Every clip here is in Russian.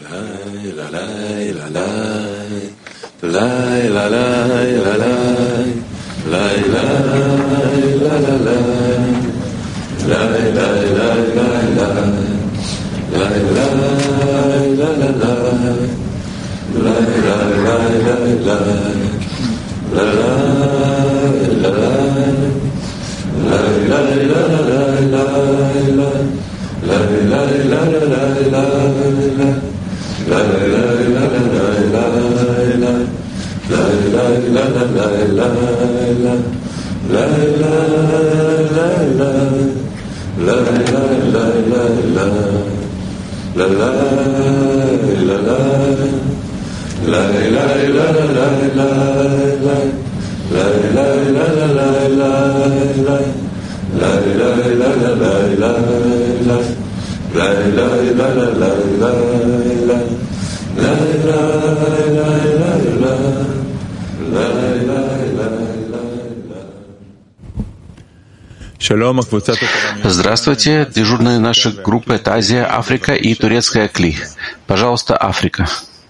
Здравствуйте, дежурные нашей группы — это Азия, Африка и турецкая Кли. Пожалуйста, Африка.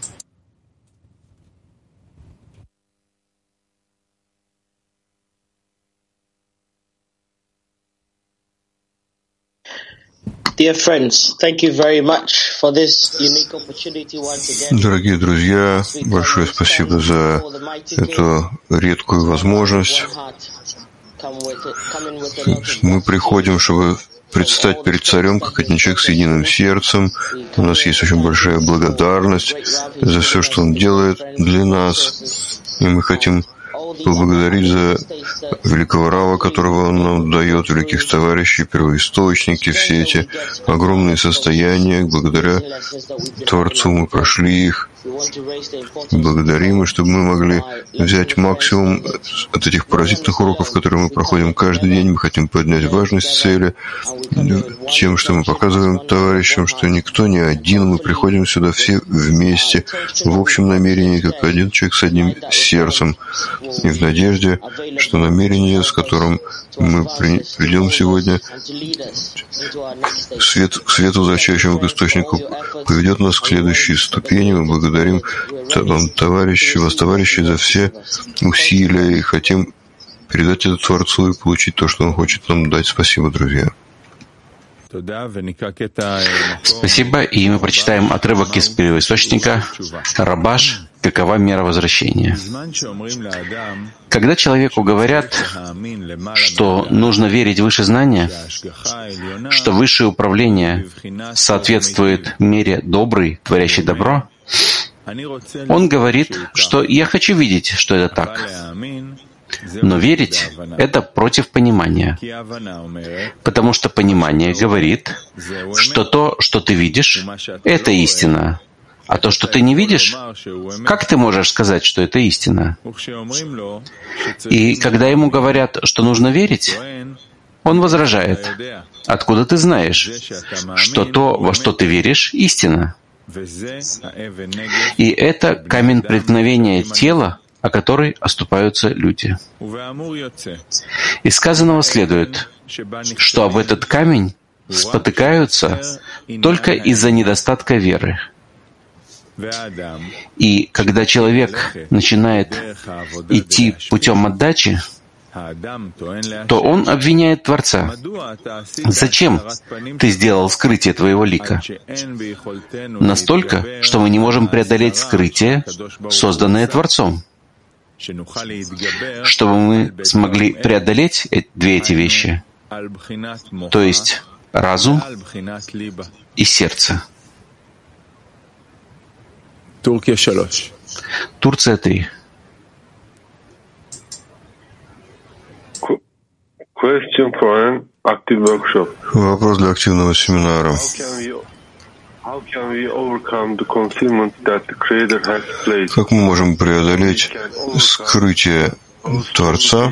Дорогие друзья, большое спасибо за эту редкую возможность. Мы приходим, чтобы предстать перед Царем, как один человек с единым сердцем. У нас есть очень большая благодарность за все, что Он делает для нас. И мы хотим поблагодарить за великого Рава, которого Он нам дает, великих товарищей, первоисточники, все эти огромные состояния. Благодаря Творцу мы прошли их. Благодарим, и чтобы мы могли взять максимум от этих поразительных уроков, которые мы проходим каждый день. Мы хотим поднять важность цели тем, что мы показываем товарищам, что никто не один, мы приходим сюда все вместе, в общем намерении, как один человек с одним сердцем, и в надежде, что намерение, с которым мы придем сегодня, к свету, возвращающему к источнику, поведет нас к следующей ступени. Мы благодарим вам, товарищи, за все усилия и хотим передать это Творцу и получить то, что Он хочет нам дать. Спасибо, друзья. Спасибо, и мы прочитаем отрывок из первоисточника «Рабаш. Какова мера возвращения?» Когда человеку говорят, что нужно верить выше знания, что высшее управление соответствует мере добрый, творящий добро, он говорит, что «я хочу видеть, что это так». Но верить — это против понимания, потому что понимание говорит, что то, что ты видишь, — это истина, а то, что ты не видишь, как ты можешь сказать, что это истина? И когда ему говорят, что нужно верить, он возражает: откуда ты знаешь, что то, во что ты веришь, истина? И это камень преткновения тела, о которой оступаются люди. Из сказанного следует, что об этот камень спотыкаются только из-за недостатка веры. И когда человек начинает идти путем отдачи, то он обвиняет Творца. Зачем ты сделал скрытие твоего лика? Настолько, что мы не можем преодолеть скрытие, созданное Творцом. Чтобы мы смогли преодолеть две эти вещи, то есть разум и сердце. Турция 3. Вопрос для активного семинара. Как мы можем преодолеть скрытие Творца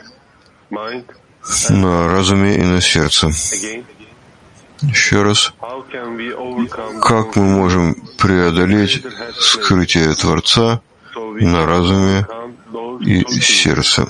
на разуме и на сердце? Еще раз. Как мы можем преодолеть скрытие Творца на разуме и сердце?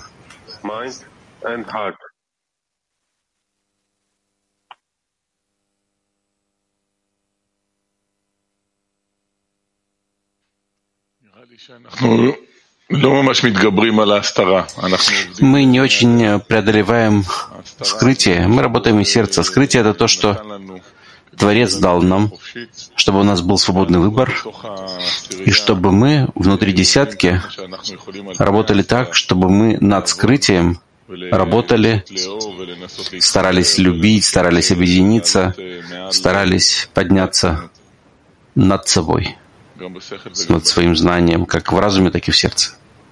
Мы не очень преодолеваем скрытие, мы работаем из сердца. Скрытие — это то, что Творец дал нам, чтобы у нас был свободный выбор, и чтобы мы внутри десятки работали так, чтобы мы над скрытием работали, старались любить, старались объединиться, старались подняться над собой, над своим знанием, как в разуме, так и в сердце.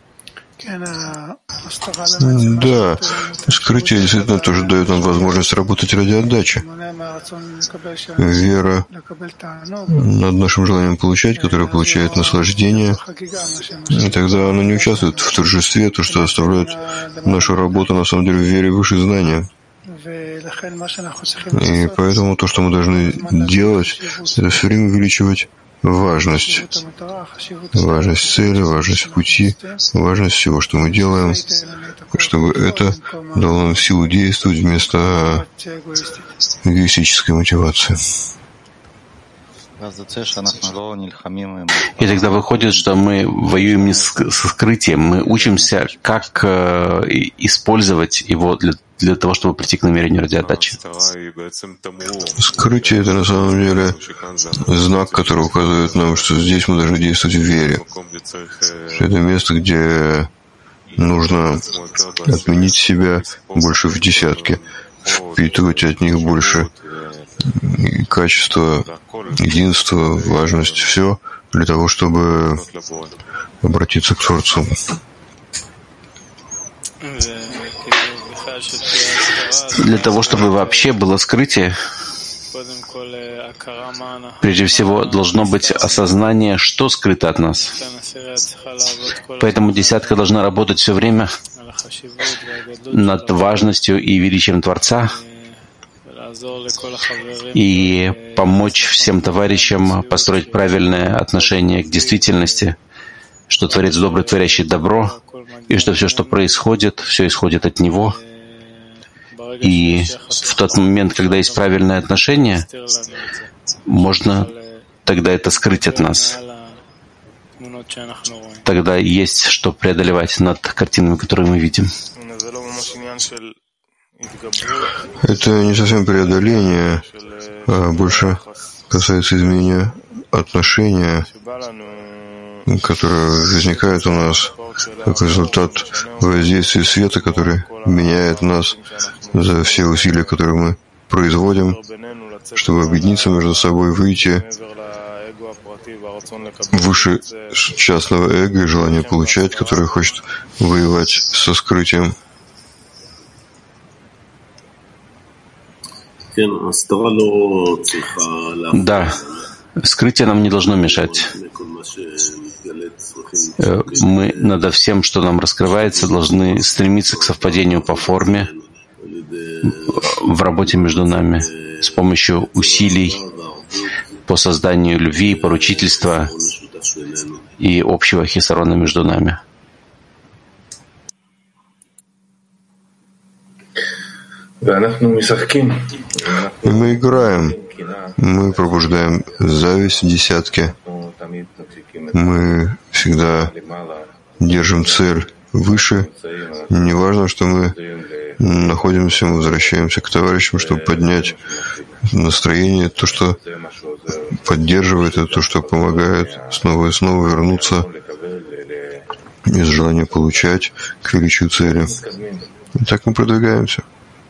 Да, скрытие действительно тоже дает нам возможность работать ради отдачи. Вера над нашим желанием получать, которое получает наслаждение, и тогда она не участвует в торжестве, то, что оставляет нашу работу на самом деле в вере выше знания. И поэтому то, что мы должны делать, это все время увеличивать важность цели, важность пути, важность всего, что мы делаем, чтобы это дало нам силу действовать вместо эгоистической мотивации. И тогда выходит, что мы воюем не со скрытием, мы учимся, как использовать его для того, чтобы прийти к намерению ради отдачи. Скрытие — это на самом деле знак, который указывает нам, что здесь мы должны действовать в вере. Это место, где нужно отменить себя больше в десятке, впитывать от них больше качество, единство, важность, все для того, чтобы обратиться к Творцу. Для того, чтобы вообще было скрытие, прежде всего должно быть осознание, что скрыто от нас. Поэтому десятка должна работать все время над важностью и величием Творца и помочь всем товарищам построить правильное отношение к действительности, что Творец добрый, творящий добро, и что все, что происходит, все исходит от Него. И в тот момент, когда есть правильное отношение, можно тогда это скрыть от нас. Тогда есть что преодолевать над картинами, которые мы видим. Это не совсем преодоление, а больше касается изменения отношения, которое возникает у нас как результат воздействия света, который меняет нас за все усилия, которые мы производим, чтобы объединиться между собой, выйти выше частного эго и желания получать, которое хочет воевать со скрытием. Да, скрытие нам не должно мешать. Мы над всем, что нам раскрывается, должны стремиться к совпадению по форме в работе между нами с помощью усилий по созданию любви, поручительства и общего хисарона между нами. И мы играем, мы пробуждаем зависть в десятке, мы всегда держим цель выше. Не важно, что мы находимся, мы возвращаемся к товарищам, чтобы поднять настроение, то, что поддерживает, это то, что помогает снова и снова вернуться из желания получать к величию цели. И так мы продвигаемся.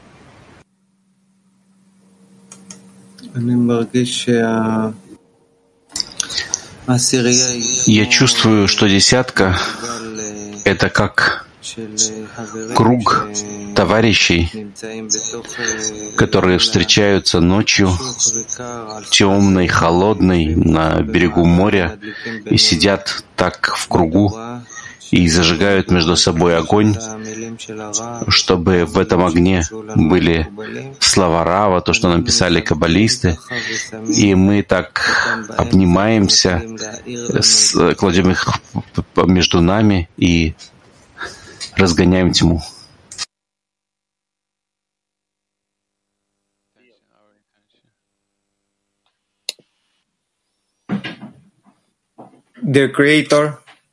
Я чувствую, что десятка — это как круг товарищей, которые встречаются ночью, темной, холодной, на берегу моря, и сидят так в кругу и зажигают между собой огонь, чтобы в этом огне были слова Рава, то, что написали каббалисты, и мы так обнимаемся, кладем их между нами и разгоняем тьму. Dear Creator,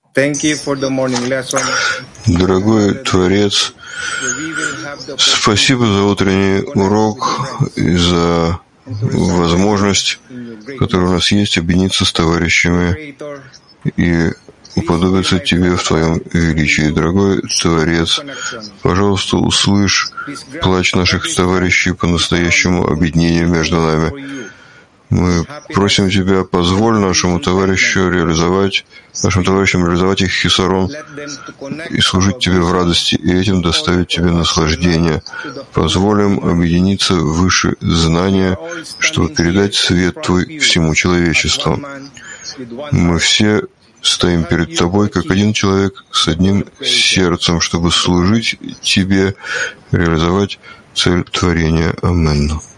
Дорогой Творец, спасибо за утренний урок и за возможность, которая у нас есть, объединиться с товарищами и уподобиться Тебе в Твоем величии. Дорогой Творец, пожалуйста, услышь плач наших товарищей по настоящему объединению между нами. Мы просим Тебя, позволь нашим товарищам реализовать их хисарон и служить Тебе в радости, и этим доставить Тебе наслаждение. Позволим объединиться выше знания, чтобы передать свет Твой всему человечеству. Мы все стоим перед Тобой, как один человек, с одним сердцем, чтобы служить Тебе, реализовать цель творения. Аминь.